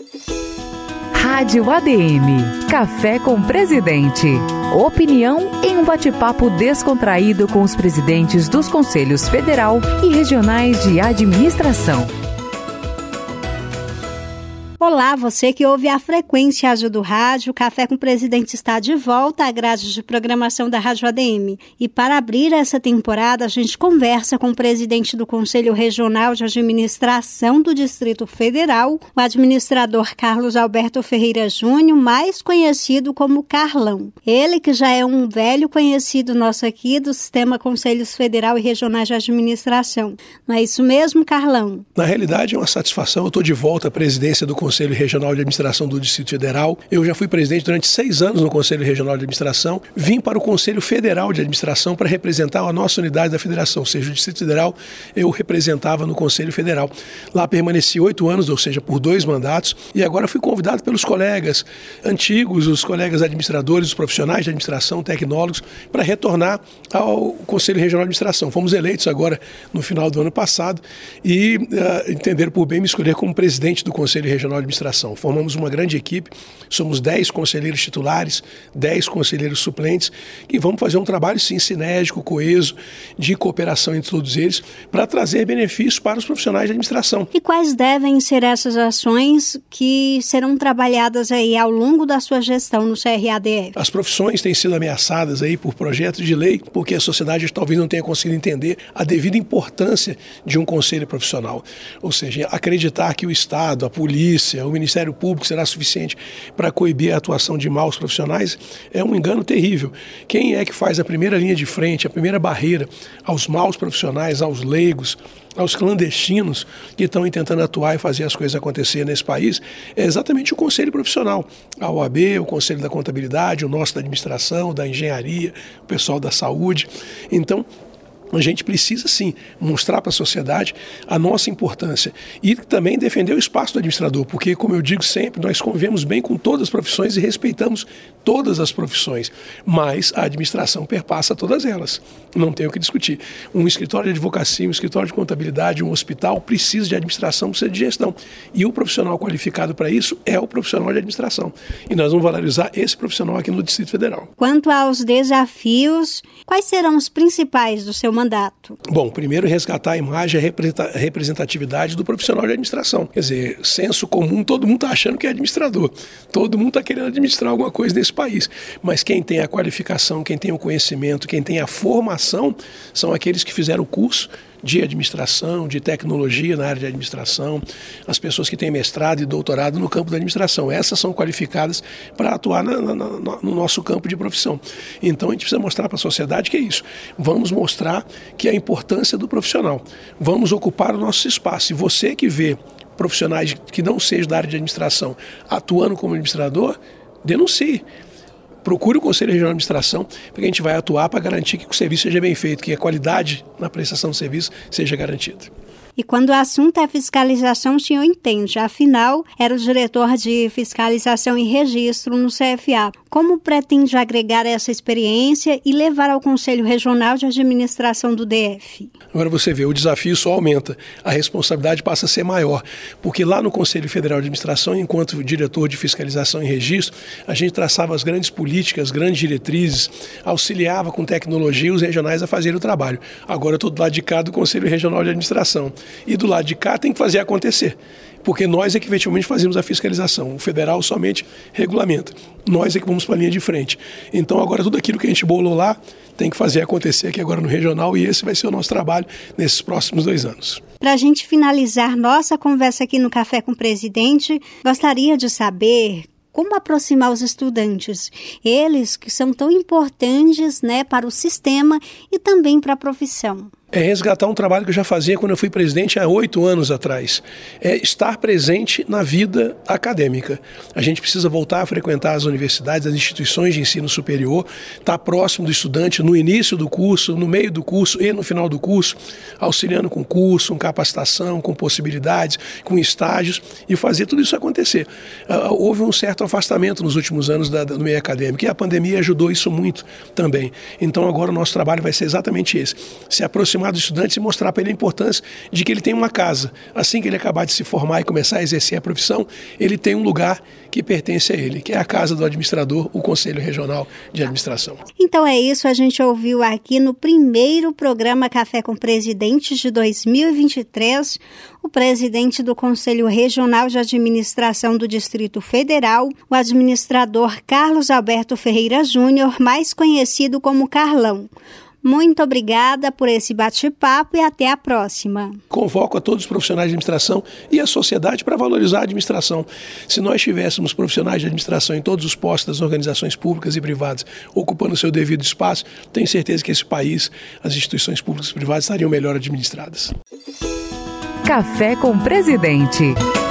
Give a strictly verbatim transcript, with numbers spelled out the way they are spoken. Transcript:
Rádio A D M, Café com Presidente. Opinião em um bate-papo descontraído com os presidentes dos Conselhos Federal e Regionais de Administração. Olá, você que ouve a frequência ágil do rádio, Café com o Presidente está de volta à grade de programação da Rádio A D M. E para abrir essa temporada, a gente conversa com o presidente do Conselho Regional de Administração do Distrito Federal, o administrador Carlos Alberto Ferreira Júnior, mais conhecido como Carlão. Ele que já é um velho conhecido nosso aqui do Sistema Conselhos Federal e Regionais de Administração. Não é isso mesmo, Carlão? Na realidade é uma satisfação, eu estou de volta à presidência do Conselho Conselho Regional de Administração do Distrito Federal. Eu já fui presidente durante seis anos no Conselho Regional de Administração. Vim para o Conselho Federal de Administração para representar a nossa unidade da federação, ou seja, o Distrito Federal eu representava no Conselho Federal. Lá permaneci oito anos, ou seja, por dois mandatos, e agora fui convidado pelos colegas antigos, os colegas administradores, os profissionais de administração, tecnólogos, para retornar ao Conselho Regional de Administração. Fomos eleitos agora no final do ano passado e uh, entenderam por bem me escolher como presidente do Conselho Regional de Administração. Formamos uma grande equipe, somos dez conselheiros titulares, dez conselheiros suplentes, e vamos fazer um trabalho sim sinérgico, coeso, de cooperação entre todos eles, para trazer benefícios para os profissionais de administração. E quais devem ser essas ações que serão trabalhadas aí ao longo da sua gestão no C R A D F? As profissões têm sido ameaçadas aí por projetos de lei, porque a sociedade talvez não tenha conseguido entender a devida importância de um conselho profissional. Ou seja, acreditar que o Estado, a polícia, o Ministério Público será suficiente para coibir a atuação de maus profissionais é um engano terrível. Quem é que faz a primeira linha de frente, a primeira barreira aos maus profissionais, aos leigos, aos clandestinos que estão tentando atuar e fazer as coisas acontecer nesse país, é exatamente o Conselho Profissional. A O A B, o Conselho da Contabilidade, o nosso da Administração, da Engenharia, o pessoal da Saúde. Então, a gente precisa, sim, mostrar para a sociedade a nossa importância e também defender o espaço do administrador, porque, como eu digo sempre, nós convivemos bem com todas as profissões e respeitamos todas as profissões, mas a administração perpassa todas elas, não tem o que discutir. Um escritório de advocacia, um escritório de contabilidade, um hospital precisa de administração, precisa de gestão, e o profissional qualificado para isso é o profissional de administração, e nós vamos valorizar esse profissional aqui no Distrito Federal. Quanto aos desafios, quais serão os principais do seu mandato? Bom, primeiro resgatar a imagem e a representatividade do profissional de administração. Quer dizer, senso comum, todo mundo está achando que é administrador. Todo mundo está querendo administrar alguma coisa nesse país. Mas quem tem a qualificação, quem tem o conhecimento, quem tem a formação, são aqueles que fizeram o curso de administração, de tecnologia na área de administração, as pessoas que têm mestrado e doutorado no campo da administração. Essas são qualificadas para atuar na, na, na, no nosso campo de profissão. Então a gente precisa mostrar para a sociedade que é isso. Vamos mostrar que é a importância do profissional. Vamos ocupar o nosso espaço. E você que vê profissionais que não sejam da área de administração atuando como administrador, denuncie. Procure o Conselho Regional de Administração, porque a gente vai atuar para garantir que o serviço seja bem feito, que a qualidade na prestação do serviço seja garantida. E quando o assunto é fiscalização, o senhor entende. Afinal, era o diretor de fiscalização e registro no C F A. Como pretende agregar essa experiência e levar ao Conselho Regional de Administração do D F? Agora você vê, o desafio só aumenta, a responsabilidade passa a ser maior, porque lá no Conselho Federal de Administração, enquanto diretor de fiscalização e registro, a gente traçava as grandes políticas, grandes diretrizes, auxiliava com tecnologia os regionais a fazerem o trabalho. Agora eu estou do lado de cá do Conselho Regional de Administração. E do lado de cá tem que fazer acontecer, porque nós é que efetivamente fazemos a fiscalização, o federal somente regulamenta, nós é que vamos para a linha de frente. Então agora tudo aquilo que a gente bolou lá tem que fazer acontecer aqui agora no regional, e esse vai ser o nosso trabalho nesses próximos dois anos. Para a gente finalizar nossa conversa aqui no Café com o Presidente, gostaria de saber como aproximar os estudantes, eles que são tão importantes, né, para o sistema e também para a profissão. É resgatar um trabalho que eu já fazia quando eu fui presidente há oito anos atrás. É estar presente na vida acadêmica. A gente precisa voltar a frequentar as universidades, as instituições de ensino superior, estar próximo do estudante no início do curso, no meio do curso e no final do curso, auxiliando com curso, com capacitação, com possibilidades, com estágios, e fazer tudo isso acontecer. Uh, houve um certo afastamento nos últimos anos da, do meio acadêmico, e a pandemia ajudou isso muito também. Então agora o nosso trabalho vai ser exatamente esse, se aproximar aproximar dos estudantes e mostrar para ele a importância de que ele tem uma casa. Assim que ele acabar de se formar e começar a exercer a profissão, ele tem um lugar que pertence a ele, que é a casa do administrador, o Conselho Regional de Administração. Então é isso, a gente ouviu aqui no primeiro programa Café com Presidentes de dois mil e vinte e três, o presidente do Conselho Regional de Administração do Distrito Federal, o administrador Carlos Alberto Ferreira Júnior, mais conhecido como Carlão. Muito obrigada por esse bate-papo e até a próxima. Convoco a todos os profissionais de administração e a sociedade para valorizar a administração. Se nós tivéssemos profissionais de administração em todos os postos das organizações públicas e privadas ocupando o seu devido espaço, tenho certeza que esse país, as instituições públicas e privadas estariam melhor administradas. Café com Presidente.